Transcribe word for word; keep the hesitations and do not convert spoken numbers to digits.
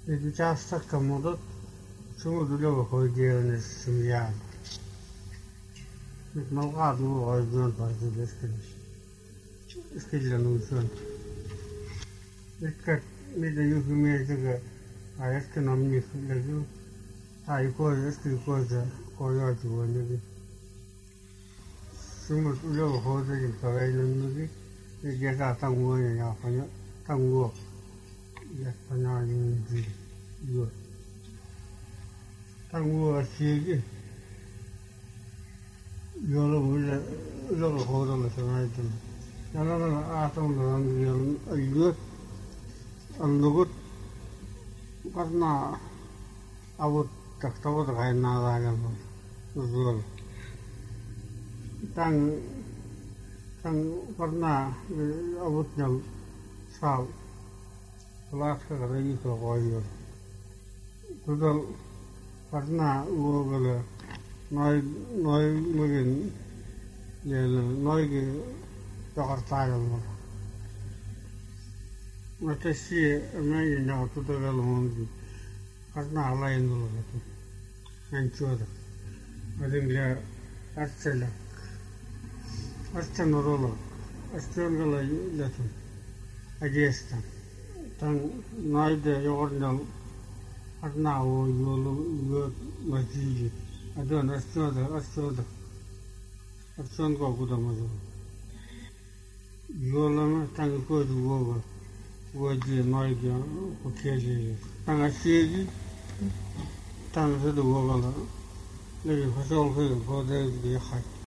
Bir часто кому-то чему другого ходили с семья. Ведь много ну возьмёт возьмёт бесконечно. Искренне нужен. И как мы даем имеет это, а если нам не дают, а и кое если кое кое чего не чему другого ходили по войне, и где-то там уже я понял, там уже я понял не 이거 당구가 시기 여러 원래 여러 호도를 전화했던 나는 아tom을 이거 안 누구 karena awut tak tahu terkait naraga betul tang tang karena awutnya sal kelas kerja itu koyor Total karena uang noi noi mungkin ya noi ke Jakarta ya macam sih mana yang total kalau mungkin karena lain dulu itu hancur ada dia asal asal normal asal kalau itu aja tang noi deh orang karena वो यो यो मस्जिद ada अस्तित्व अस्तित्व अस्तित्व को कुछ मज़ो यो लम्हा तंग को जो वो वो जी नॉय क्या कुछ ऐसे तंग अस्तित्व तंग से तो वो वाला लेकिन फसल से बहुत है